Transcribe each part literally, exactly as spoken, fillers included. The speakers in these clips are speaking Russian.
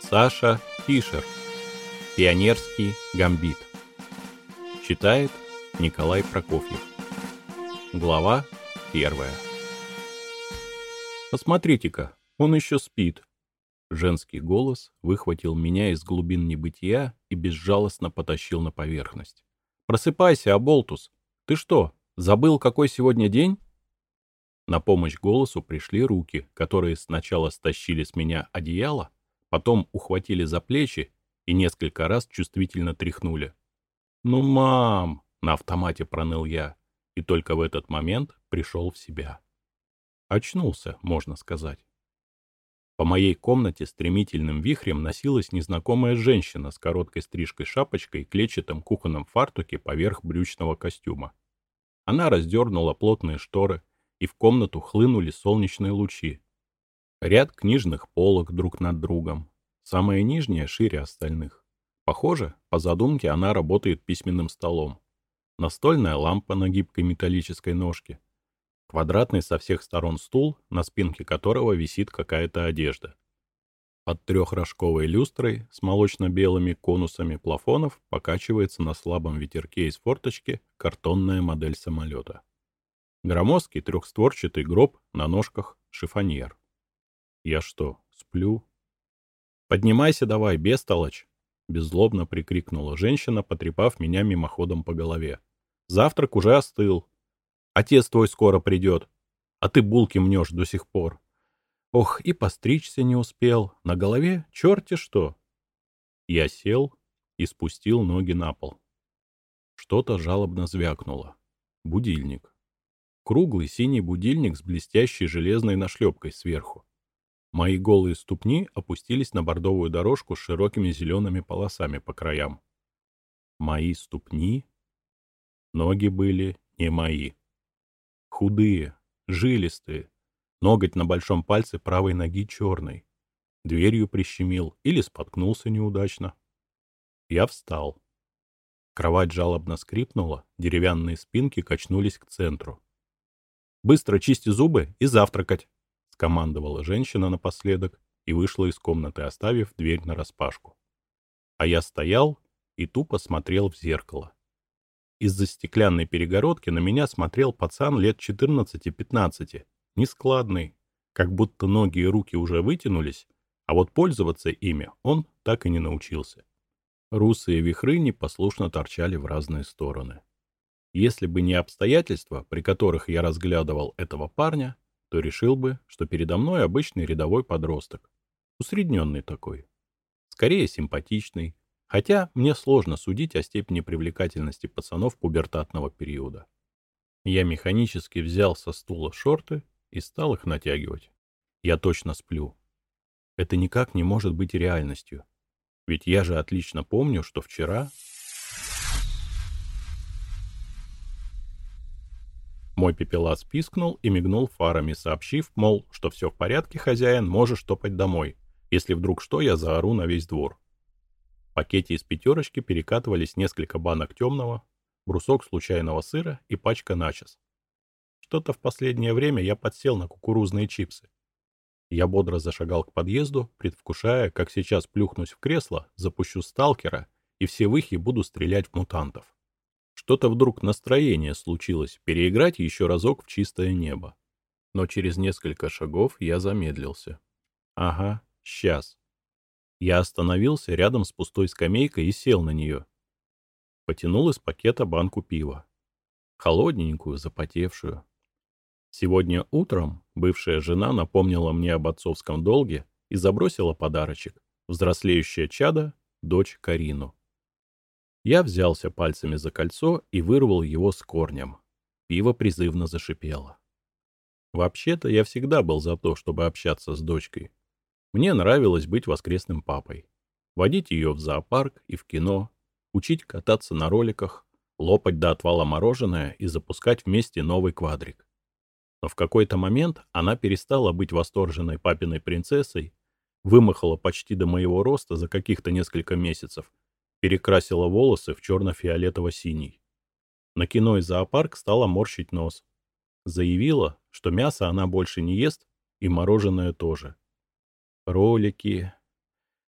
Саша Фишер. Пионерский гамбит. Читает Николай Прокофьев. Глава первая. «Посмотрите-ка, он еще спит». Женский голос выхватил меня из глубин небытия и безжалостно потащил на поверхность. «Просыпайся, оболтус! Ты что, забыл, какой сегодня день?» На помощь голосу пришли руки, которые сначала стащили с меня одеяло, потом ухватили за плечи и несколько раз чувствительно тряхнули. «Ну, мам!» — на автомате проныл я, и только в этот момент пришел в себя. Очнулся, можно сказать. По моей комнате стремительным вихрем носилась незнакомая женщина с короткой стрижкой-шапочкой и клетчатым кухонном фартуке поверх брючного костюма. Она раздернула плотные шторы, и в комнату хлынули солнечные лучи. Ряд книжных полок друг над другом. Самая нижняя шире остальных. Похоже, по задумке она работает письменным столом. Настольная лампа на гибкой металлической ножке. Квадратный со всех сторон стул, на спинке которого висит какая-то одежда. Под трехрожковой люстрой с молочно-белыми конусами плафонов покачивается на слабом ветерке из форточки картонная модель самолета. Громоздкий трехстворчатый гроб на ножках шифоньер. Я что, сплю? «Поднимайся давай, бестолочь!» — беззлобно прикрикнула женщина, потрепав меня мимоходом по голове. «Завтрак уже остыл. Отец твой скоро придет, а ты булки мнешь до сих пор. Ох, и постричься не успел, на голове черти что!» Я сел и спустил ноги на пол. Что-то жалобно звякнуло. Будильник. Круглый синий будильник с блестящей железной нашлепкой сверху. Мои голые ступни опустились на бордовую дорожку с широкими зелеными полосами по краям. Мои ступни? Ноги были не мои. Худые, жилистые. Ноготь на большом пальце правой ноги черный. Дверью прищемил или споткнулся неудачно. Я встал. Кровать жалобно скрипнула, деревянные спинки качнулись к центру. «Быстро чисти зубы и завтракать!» — скомандовала женщина напоследок и вышла из комнаты, оставив дверь нараспашку. А я стоял и тупо смотрел в зеркало. Из-за стеклянной перегородки на меня смотрел пацан лет четырнадцати-пятнадцати, нескладный, как будто ноги и руки уже вытянулись, а вот пользоваться ими он так и не научился. Русые вихры непослушно торчали в разные стороны. Если бы не обстоятельства, при которых я разглядывал этого парня, то решил бы, что передо мной обычный рядовой подросток. Усредненный такой. Скорее симпатичный, хотя мне сложно судить о степени привлекательности пацанов пубертатного периода. Я механически взял со стула шорты и стал их натягивать. Я точно сплю. Это никак не может быть реальностью. Ведь я же отлично помню, что вчера... Мой пепелац пискнул и мигнул фарами, сообщив, мол, что все в порядке, хозяин, можешь топать домой. Если вдруг что, я заору на весь двор. В пакете из пятерочки перекатывались несколько банок темного, брусок случайного сыра и пачка начос. Что-то в последнее время я подсел на кукурузные чипсы. Я бодро зашагал к подъезду, предвкушая, как сейчас плюхнусь в кресло, запущу сталкера и все выхи буду стрелять в мутантов. Что-то вдруг настроение случилось переиграть еще разок в чистое небо. Но через несколько шагов я замедлился. Ага, сейчас. Я остановился рядом с пустой скамейкой и сел на нее. Потянул из пакета банку пива. Холодненькую, запотевшую. Сегодня утром бывшая жена напомнила мне об отцовском долге и забросила подарочек. Взрослеющее чадо, дочь Карину. Я взялся пальцами за кольцо и вырвал его с корнем. Пиво призывно зашипело. Вообще-то я всегда был за то, чтобы общаться с дочкой. Мне нравилось быть воскресным папой. Водить ее в зоопарк и в кино, учить кататься на роликах, лопать до отвала мороженое и запускать вместе новый квадрик. Но в какой-то момент она перестала быть восторженной папиной принцессой, вымахала почти до моего роста за каких-то несколько месяцев, перекрасила волосы в черно-фиолетово-синий. На кино и зоопарк стала морщить нос. Заявила, что мясо она больше не ест и мороженое тоже. Ролики.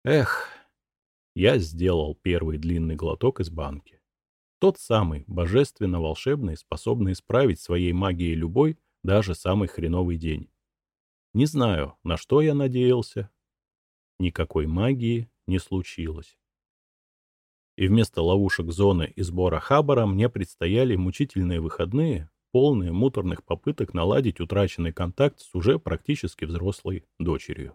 Эх, я сделал первый длинный глоток из банки. Тот самый, божественно-волшебный, способный исправить своей магией любой, даже самый хреновый день. Не знаю, на что я надеялся. Никакой магии не случилось. И вместо ловушек зоны и сбора хабара мне предстояли мучительные выходные, полные муторных попыток наладить утраченный контакт с уже практически взрослой дочерью.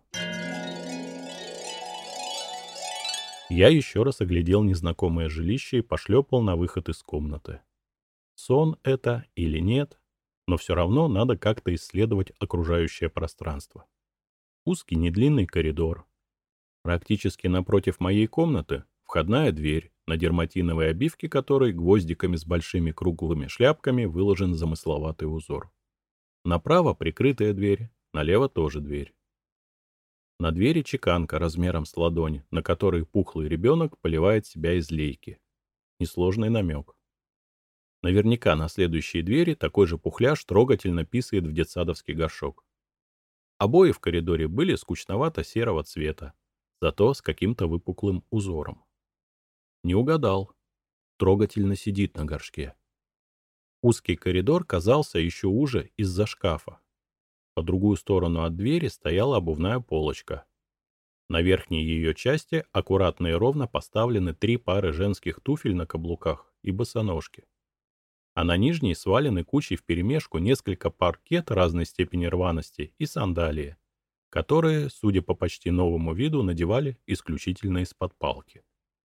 Я еще раз оглядел незнакомое жилище и пошлепал на выход из комнаты. Сон это или нет, но все равно надо как-то исследовать окружающее пространство. Узкий недлинный коридор. Практически напротив моей комнаты входная дверь, на дерматиновой обивке которой гвоздиками с большими круглыми шляпками выложен замысловатый узор. Направо прикрытая дверь, налево тоже дверь. На двери чеканка размером с ладонь, на которой пухлый ребенок поливает себя из лейки. Несложный намек. Наверняка на следующей двери такой же пухляж трогательно писает в детсадовский горшок. Обои в коридоре были скучновато-серого цвета, зато с каким-то выпуклым узором. Не угадал. Трогательно сидит на горшке. Узкий коридор казался еще уже из-за шкафа. По другую сторону от двери стояла обувная полочка. На верхней ее части аккуратно и ровно поставлены три пары женских туфель на каблуках и босоножки. А на нижней свалены кучей вперемешку несколько пар кет разной степени рваности и сандалии, которые, судя по почти новому виду, надевали исключительно из-под палки.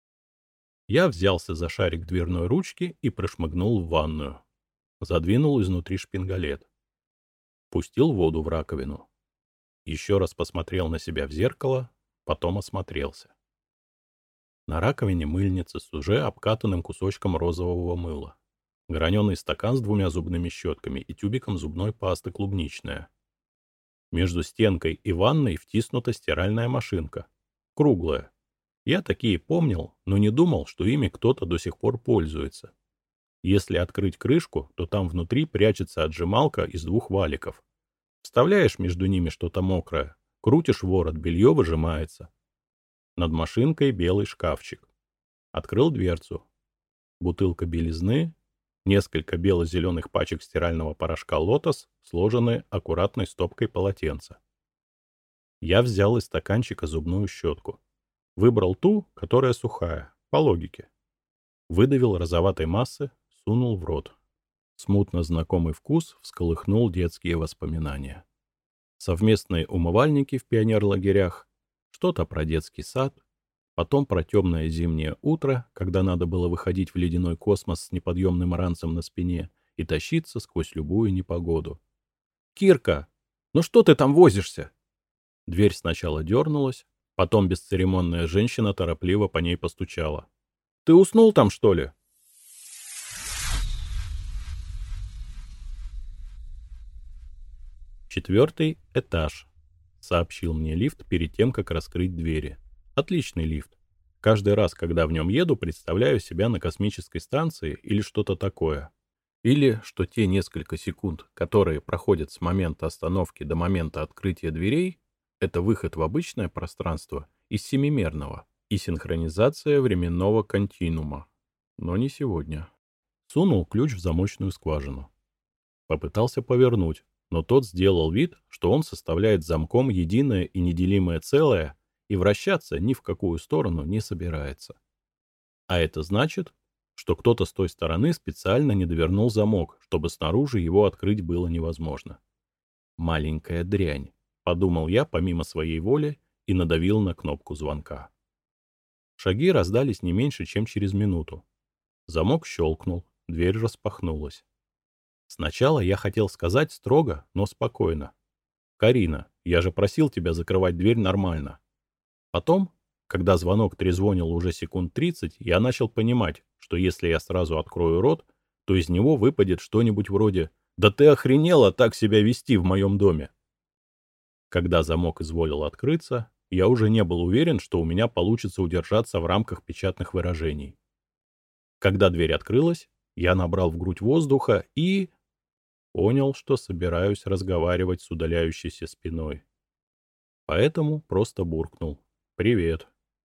Я взялся за шарик дверной ручки и прошмыгнул в ванную. Задвинул изнутри шпингалет. Пустил воду в раковину. Еще раз посмотрел на себя в зеркало, потом осмотрелся. На раковине мыльница с уже обкатанным кусочком розового мыла. Граненый стакан с двумя зубными щетками и тюбиком зубной пасты клубничная. Между стенкой и ванной втиснута стиральная машинка. Круглая. Я такие помнил, но не думал, что ими кто-то до сих пор пользуется. Если открыть крышку, то там внутри прячется отжималка из двух валиков. Вставляешь между ними что-то мокрое, крутишь ворот, белье выжимается. Над машинкой белый шкафчик. Открыл дверцу. Бутылка белизны, несколько бело-зеленых пачек стирального порошка «Лотос», сложенные аккуратной стопкой полотенца. Я взял из стаканчика зубную щетку. Выбрал ту, которая сухая, по логике. Выдавил розоватой массы, сунул в рот. Смутно знакомый вкус всколыхнул детские воспоминания. Совместные умывальники в пионерлагерях, что-то про детский сад, потом про темное зимнее утро, когда надо было выходить в ледяной космос с неподъемным ранцем на спине и тащиться сквозь любую непогоду. «Кирка, ну что ты там возишься?» Дверь сначала дернулась, потом бесцеремонная женщина торопливо по ней постучала. «Ты уснул там, что ли?» «Четвертый этаж», — сообщил мне лифт перед тем, как раскрыть двери. «Отличный лифт. Каждый раз, когда в нем еду, представляю себя на космической станции или что-то такое. Или что те несколько секунд, которые проходят с момента остановки до момента открытия дверей, это выход в обычное пространство из семимерного и синхронизация временного континуума. Но не сегодня». Сунул ключ в замочную скважину. Попытался повернуть, но тот сделал вид, что он составляет замком единое и неделимое целое и вращаться ни в какую сторону не собирается. А это значит, что кто-то с той стороны специально не довернул замок, чтобы снаружи его открыть было невозможно. «Маленькая дрянь», — подумал я помимо своей воли и надавил на кнопку звонка. Шаги раздались не меньше, чем через минуту. Замок щелкнул, дверь распахнулась. Сначала я хотел сказать строго, но спокойно. «Карина, я же просил тебя закрывать дверь нормально». Потом, когда звонок трезвонил уже секунд тридцать, я начал понимать, что если я сразу открою рот, то из него выпадет что-нибудь вроде «Да ты охренела так себя вести в моем доме!». Когда замок изволил открыться, я уже не был уверен, что у меня получится удержаться в рамках печатных выражений. Когда дверь открылась, я набрал в грудь воздуха и... понял, что собираюсь разговаривать с удаляющейся спиной. Поэтому просто буркнул: «Привет».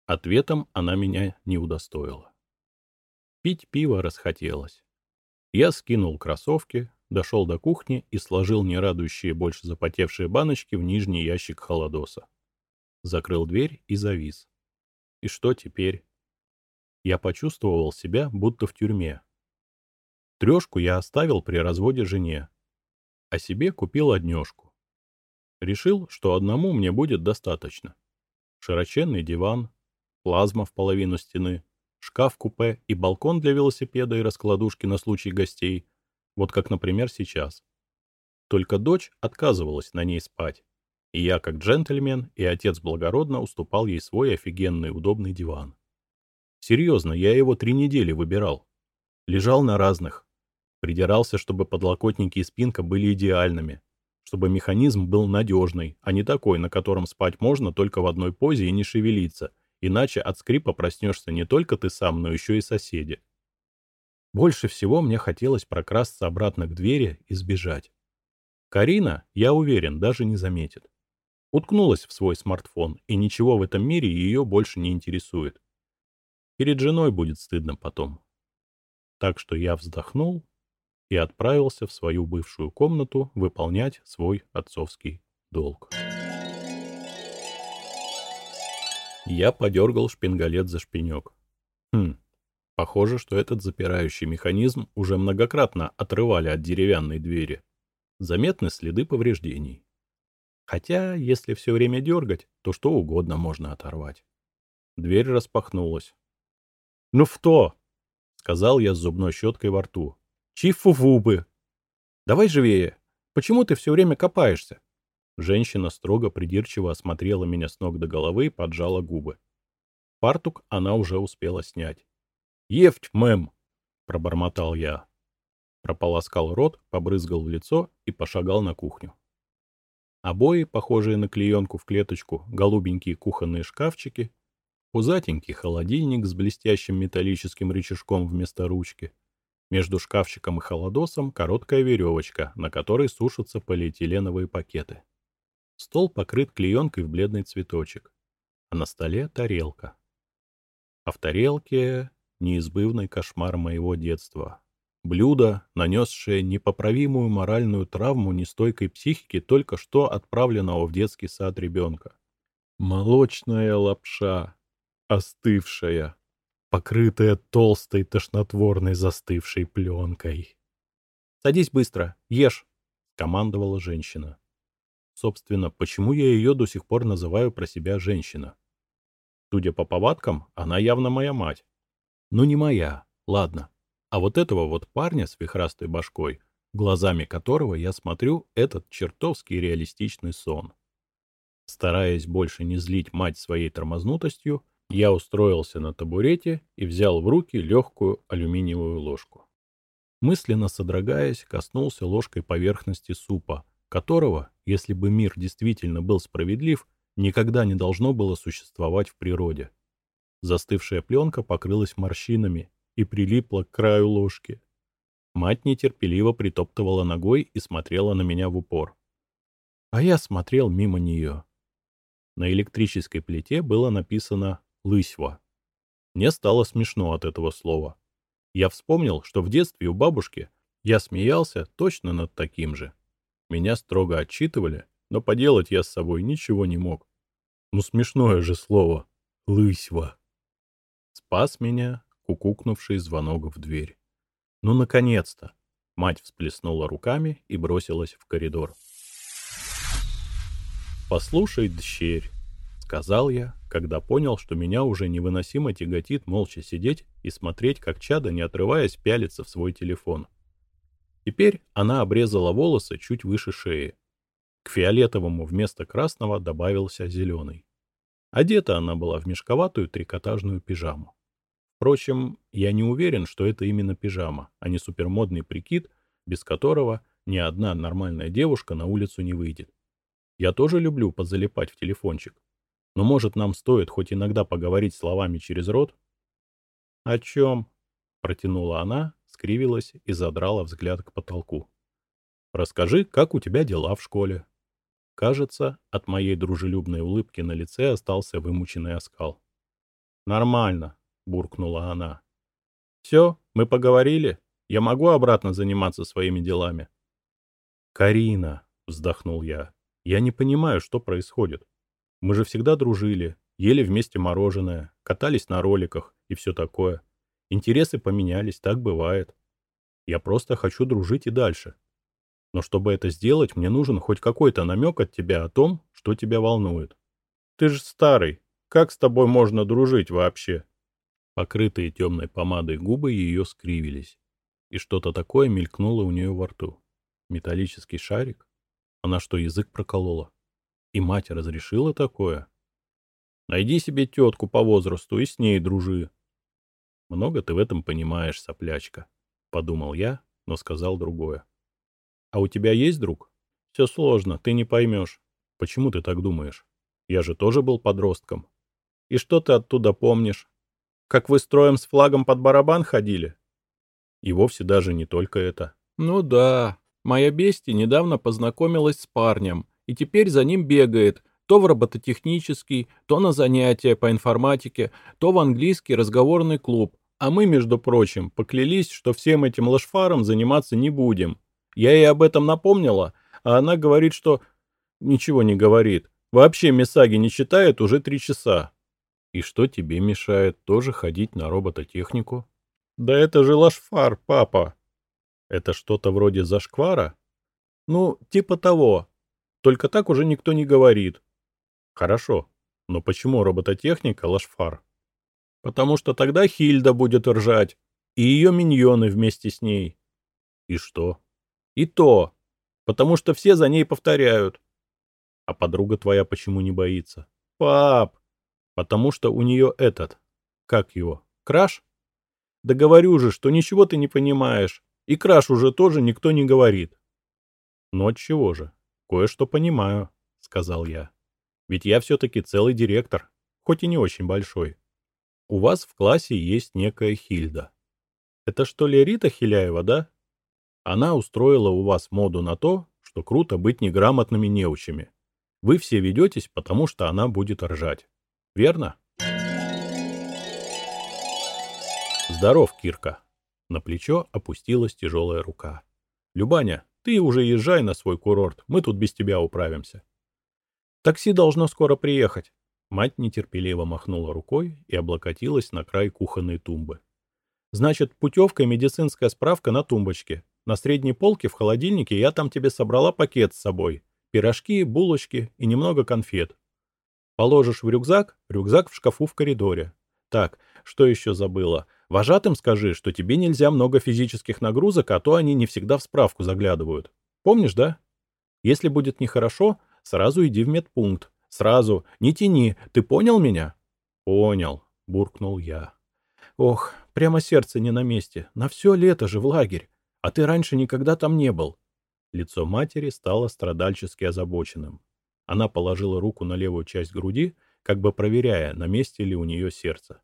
Ответом она меня не удостоила. Пить пиво расхотелось. Я скинул кроссовки, дошел до кухни и сложил нерадующие больше запотевшие баночки в нижний ящик холодоса. Закрыл дверь и завис. И что теперь? Я почувствовал себя, будто в тюрьме. Трешку я оставил при разводе жене, а себе купил однешку. Решил, что одному мне будет достаточно. Широченный диван, плазма в половину стены, шкаф-купе и балкон для велосипеда и раскладушки на случай гостей, вот как, например, сейчас. Только дочь отказывалась на ней спать, и я, как джентльмен и отец благородно, уступал ей свой офигенный удобный диван. Серьезно, я его три недели выбирал. Лежал на разных. Придирался, чтобы подлокотники и спинка были идеальными, чтобы механизм был надежный, а не такой, на котором спать можно только в одной позе и не шевелиться, иначе от скрипа проснешься не только ты сам, но еще и соседи. Больше всего мне хотелось прокрасться обратно к двери и сбежать. Карина, я уверен, даже не заметит. Уткнулась в свой смартфон, и ничего в этом мире ее больше не интересует. Перед женой будет стыдно потом. Так что я вздохнул и отправился в свою бывшую комнату выполнять свой отцовский долг. Я подергал шпингалет за шпинек. Хм, похоже, что этот запирающий механизм уже многократно отрывали от деревянной двери. Заметны следы повреждений. Хотя, если все время дергать, то что угодно можно оторвать. Дверь распахнулась. «Ну что?» — сказал я с зубной щеткой во рту. «Чифу-вубы! Давай живее! Почему ты все время копаешься?» Женщина строго придирчиво осмотрела меня с ног до головы и поджала губы. Фартук она уже успела снять. «Ефть, мэм!» — пробормотал я. Прополоскал рот, побрызгал в лицо и пошагал на кухню. Обои, похожие на клеенку в клеточку, голубенькие кухонные шкафчики, пузатенький холодильник с блестящим металлическим рычажком вместо ручки. Между шкафчиком и холодосом короткая веревочка, на которой сушатся полиэтиленовые пакеты. Стол покрыт клеенкой в бледный цветочек, а на столе тарелка. А в тарелке неизбывный кошмар моего детства. Блюдо, нанесшее непоправимую моральную травму нестойкой психике только что отправленного в детский сад ребенка. Молочная лапша, остывшая, покрытая толстой тошнотворной застывшей пленкой. «Садись быстро, ешь!» — командовала женщина. Собственно, почему я ее до сих пор называю про себя женщина? Судя по повадкам, она явно моя мать. Ну не моя, ладно. А вот этого вот парня с вихрастой башкой, глазами которого я смотрю этот чертовски реалистичный сон. Стараясь больше не злить мать своей тормознутостью, я устроился на табурете и взял в руки легкую алюминиевую ложку. Мысленно содрогаясь, коснулся ложкой поверхности супа, которого, если бы мир действительно был справедлив, никогда не должно было существовать в природе. Застывшая пленка покрылась морщинами и прилипла к краю ложки. Мать нетерпеливо притоптывала ногой и смотрела на меня в упор. А я смотрел мимо нее. На электрической плите было написано «Лысьва». Мне стало смешно от этого слова. Я вспомнил, что в детстве у бабушки я смеялся точно над таким же. Меня строго отчитывали, но поделать я с собой ничего не мог. Ну смешное же слово «Лысьва». Спас меня кукукнувший звонок в дверь. Ну, наконец-то! Мать всплеснула руками и бросилась в коридор. «Послушай, дщерь», — сказал я, когда понял, что меня уже невыносимо тяготит молча сидеть и смотреть, как чадо, не отрываясь, пялится в свой телефон. Теперь она обрезала волосы чуть выше шеи. К фиолетовому вместо красного добавился зеленый. Одета она была в мешковатую трикотажную пижаму. Впрочем, я не уверен, что это именно пижама, а не супермодный прикид, без которого ни одна нормальная девушка на улицу не выйдет. Я тоже люблю позалипать в телефончик. Но, может, нам стоит хоть иногда поговорить словами через рот? — О чем? — протянула она, скривилась и задрала взгляд к потолку. — Расскажи, как у тебя дела в школе. Кажется, от моей дружелюбной улыбки на лице остался вымученный оскал. Нормально, буркнула она. Все, мы поговорили? Я могу обратно заниматься своими делами? Карина, вздохнул я, я не понимаю, что происходит. Мы же всегда дружили, ели вместе мороженое, катались на роликах и все такое. Интересы поменялись, так бывает. Я просто хочу дружить и дальше. Но чтобы это сделать, мне нужен хоть какой-то намек от тебя о том, что тебя волнует. Ты же старый. Как с тобой можно дружить вообще? Покрытые темной помадой губы ее скривились. И что-то такое мелькнуло у нее во рту. Металлический шарик? Она что, язык проколола? И мать разрешила такое? Найди себе тетку по возрасту и с ней дружи. Много ты в этом понимаешь, соплячка. Подумал я, но сказал другое. А у тебя есть друг? Все сложно, ты не поймешь. Почему ты так думаешь? Я же тоже был подростком. И что ты оттуда помнишь? Как вы строем с флагом под барабан ходили? И вовсе даже не только это. Ну да, моя бести недавно познакомилась с парнем, и теперь за ним бегает, то в робототехнический, то на занятия по информатике, то в английский разговорный клуб. А мы, между прочим, поклялись, что всем этим лошфаром заниматься не будем. Я ей об этом напомнила, а она говорит, что... Ничего не говорит. Вообще Мисаги не читает уже три часа. И что тебе мешает тоже ходить на робототехнику? Да это же лошфар, папа. Это что-то вроде зашквара? Ну, типа того. Только так уже никто не говорит. Хорошо. Но почему робототехника лошфар? Потому что тогда Хильда будет ржать. И ее миньоны вместе с ней. И что? И то. Потому что все за ней повторяют. А подруга твоя почему не боится? Пап! Потому что у нее этот... Как его? Краш? Да говорю же, что ничего ты не понимаешь. И краш уже тоже никто не говорит. Ну отчего же? Кое-что понимаю, сказал я. Ведь я все-таки целый директор, хоть и не очень большой. У вас в классе есть некая Хильда. Это что ли Рита Хиляева, да? Она устроила у вас моду на то, что круто быть неграмотными неучами. Вы все ведетесь, потому что она будет ржать. Верно? Здоров, Кирка. На плечо опустилась тяжелая рука. Любаня, ты уже езжай на свой курорт, мы тут без тебя управимся. Такси должно скоро приехать. Мать нетерпеливо махнула рукой и облокотилась на край кухонной тумбы. Значит, путевка и медицинская справка на тумбочке. На средней полке в холодильнике я там тебе собрала пакет с собой. Пирожки, булочки и немного конфет. Положишь в рюкзак, рюкзак в шкафу в коридоре. Так, что еще забыла? Вожатым скажи, что тебе нельзя много физических нагрузок, а то они не всегда в справку заглядывают. Помнишь, да? Если будет нехорошо, сразу иди в медпункт. Сразу. Не тяни. Ты понял меня? Понял, буркнул я. Ох, прямо сердце не на месте. На все лето же в лагерь. А ты раньше никогда там не был. Лицо матери стало страдальчески озабоченным. Она положила руку на левую часть груди, как бы проверяя, на месте ли у нее сердце.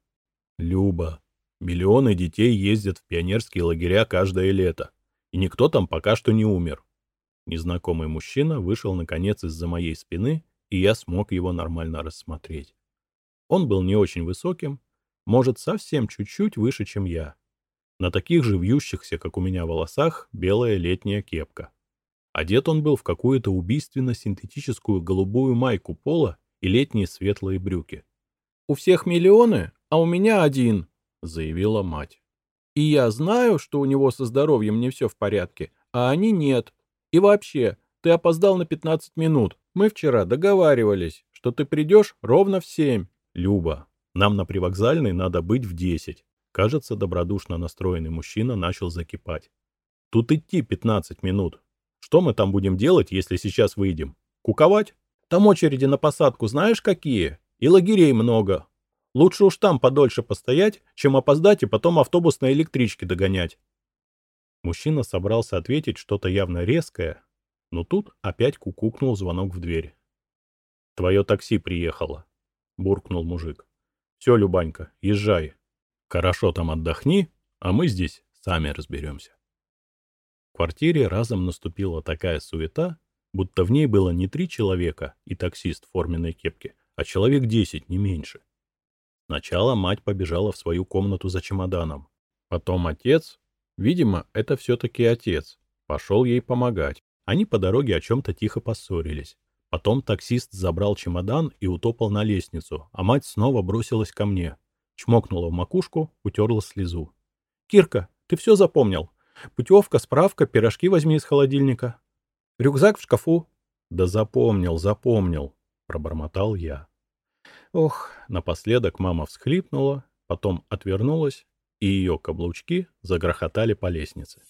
«Люба, миллионы детей ездят в пионерские лагеря каждое лето, и никто там пока что не умер». Незнакомый мужчина вышел, наконец, из-за моей спины, и я смог его нормально рассмотреть. Он был не очень высоким, может, совсем чуть-чуть выше, чем я. На таких же вьющихся, как у меня, волосах белая летняя кепка. Одет он был в какую-то убийственно-синтетическую голубую майку пола и летние светлые брюки. «У всех миллионы, а у меня один», — заявила мать. «И я знаю, что у него со здоровьем не все в порядке, а они нет. И вообще, ты опоздал на пятнадцать минут. Мы вчера договаривались, что ты придешь ровно в семь». «Люба, нам на привокзальной надо быть в десять». Кажется, добродушно настроенный мужчина начал закипать. «Тут идти пятнадцать минут. Что мы там будем делать, если сейчас выйдем? Куковать? Там очереди на посадку знаешь какие? И лагерей много. Лучше уж там подольше постоять, чем опоздать и потом автобус на электричке догонять». Мужчина собрался ответить что-то явно резкое, но тут опять кукукнул звонок в дверь. «Твое такси приехало», — буркнул мужик. «Все, Любанька, езжай. Хорошо там отдохни, а мы здесь сами разберемся». В квартире разом наступила такая суета, будто в ней было не три человека и таксист в форменной кепке, а человек десять, не меньше. Сначала мать побежала в свою комнату за чемоданом. Потом отец, видимо, это все-таки отец, пошел ей помогать. Они по дороге о чем-то тихо поссорились. Потом таксист забрал чемодан и утопал на лестницу, а мать снова бросилась ко мне. Чмокнула в макушку, утерла слезу. «Кирка, ты все запомнил? Путевка, справка, пирожки возьми из холодильника. Рюкзак в шкафу». «Да запомнил, запомнил», — пробормотал я. Ох, напоследок мама всхлипнула, потом отвернулась, и ее каблучки загрохотали по лестнице.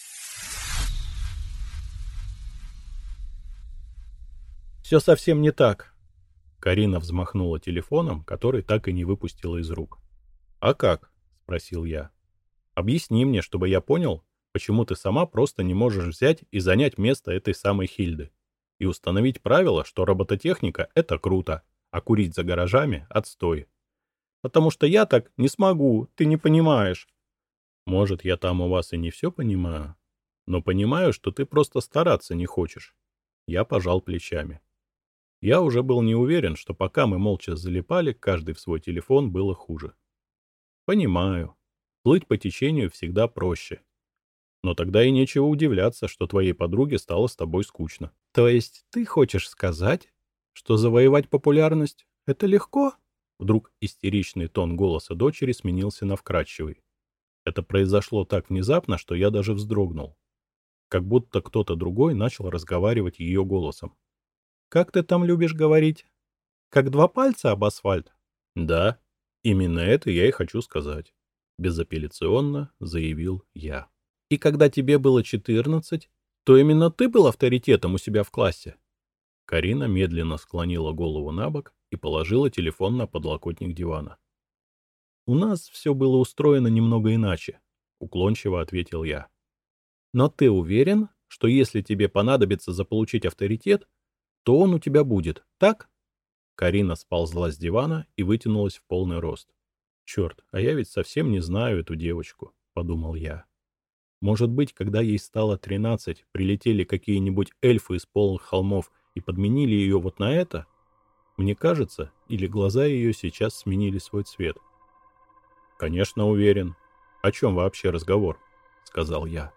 «Все совсем не так». Карина взмахнула телефоном, который так и не выпустила из рук. «А как?» — спросил я. «Объясни мне, чтобы я понял, почему ты сама просто не можешь взять и занять место этой самой Хильды и установить правило, что робототехника — это круто, а курить за гаражами — отстой. Потому что я так не смогу, ты не понимаешь». «Может, я там у вас и не все понимаю, но понимаю, что ты просто стараться не хочешь». Я пожал плечами. Я уже был не уверен, что пока мы молча залипали, каждый в свой телефон, было хуже. Понимаю. Плыть по течению всегда проще. Но тогда и нечего удивляться, что твоей подруге стало с тобой скучно. То есть ты хочешь сказать, что завоевать популярность — это легко? Вдруг истеричный тон голоса дочери сменился на вкрадчивый. Это произошло так внезапно, что я даже вздрогнул. Как будто кто-то другой начал разговаривать ее голосом. «Как ты там любишь говорить? Как два пальца об асфальт?» «Да, именно это я и хочу сказать», — безапелляционно заявил я. «И когда тебе было четырнадцать, то именно ты был авторитетом у себя в классе?» Карина медленно склонила голову на бок и положила телефон на подлокотник дивана. «У нас все было устроено немного иначе», — уклончиво ответил я. «Но ты уверен, что если тебе понадобится заполучить авторитет, то он у тебя будет, так?» Карина сползла с дивана и вытянулась в полный рост. «Черт, а я ведь совсем не знаю эту девочку», — подумал я. «Может быть, когда ей стало тринадцать, прилетели какие-нибудь эльфы из полных холмов и подменили ее вот на это? Мне кажется, или глаза ее сейчас сменили свой цвет?» «Конечно, уверен. О чем вообще разговор?» — сказал я.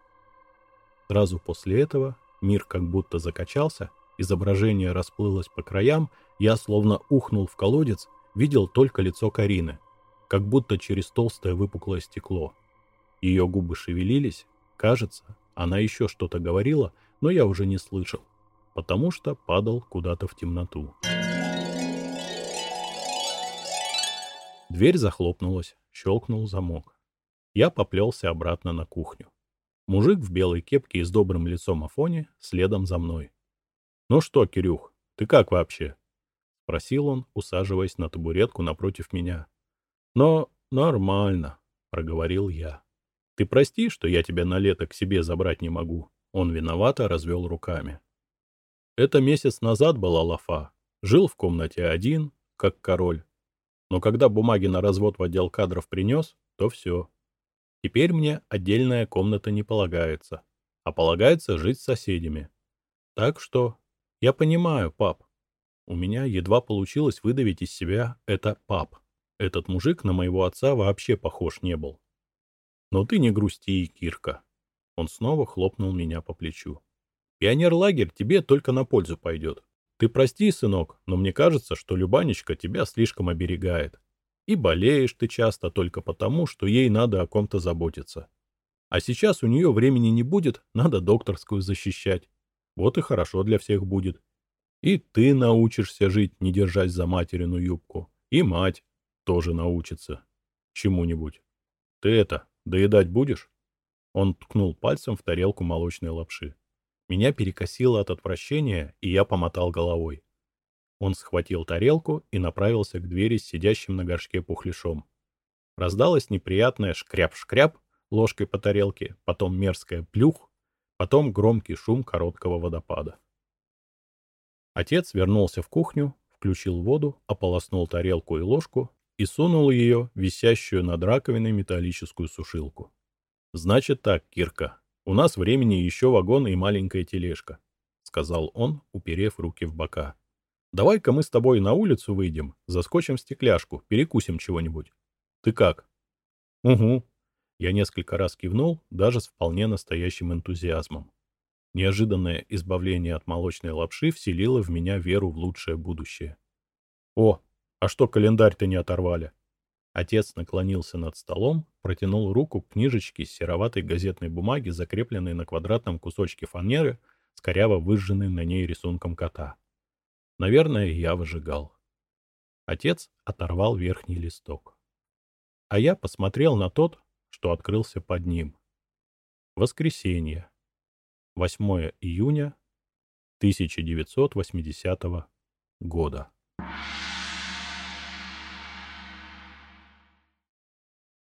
Сразу после этого мир как будто закачался, изображение расплылось по краям, я словно ухнул в колодец, видел только лицо Карины, как будто через толстое выпуклое стекло. Ее губы шевелились, кажется, она еще что-то говорила, но я уже не слышал, потому что падал куда-то в темноту. Дверь захлопнулась, щелкнул замок. Я поплелся обратно на кухню. Мужик в белой кепке и с добрым лицом Афони следом за мной. «Ну что, Кирюх, ты как вообще?» — спросил он, усаживаясь на табуретку напротив меня. «Но нормально», — проговорил я. «Ты прости, что я тебя на лето к себе забрать не могу». Он виновато развел руками. «Это месяц назад была лафа. Жил в комнате один, как король. Но когда бумаги на развод в отдел кадров принес, то все. Теперь мне отдельная комната не полагается, а полагается жить с соседями. Так что я понимаю, пап. У меня едва получилось выдавить из себя это «пап». Этот мужик на моего отца вообще похож не был. Но ты не грусти, Кирка». Он снова хлопнул меня по плечу. «Пионерлагерь тебе только на пользу пойдет. Ты прости, сынок, но мне кажется, что Любанечка тебя слишком оберегает. И болеешь ты часто только потому, что ей надо о ком-то заботиться. А сейчас у нее времени не будет, надо докторскую защищать. Вот и хорошо для всех будет. И ты научишься жить, не держась за материну юбку. И мать тоже научится чему-нибудь. Ты это, доедать будешь?» Он ткнул пальцем в тарелку молочной лапши. Меня перекосило от отвращения, и я помотал головой. Он схватил тарелку и направился к двери с сидящим на горшке пухляшом. Раздалось неприятное шкряп-шкряп ложкой по тарелке, потом мерзкое плюх, потом громкий шум короткого водопада. Отец вернулся в кухню, включил воду, ополоснул тарелку и ложку и сунул ее в висящую над раковиной металлическую сушилку. «Значит так, Кирка, у нас времени еще вагон и маленькая тележка», — сказал он, уперев руки в бока. Давай-ка мы с тобой на улицу выйдем, заскочим в стекляшку, перекусим чего-нибудь. Ты как? Угу. Я несколько раз кивнул, даже с вполне настоящим энтузиазмом. Неожиданное избавление от молочной лапши вселило в меня веру в лучшее будущее. О, а что календарь-то не оторвали? Отец наклонился над столом, протянул руку к книжечке с сероватой газетной бумаги, закрепленной на квадратном кусочке фанеры с коряво выжженным на ней рисунком кота. Наверное, я выжигал. Отец оторвал верхний листок. А я посмотрел на тот, что открылся под ним. Воскресенье. восьмое июня тысяча девятьсот восьмидесятого года.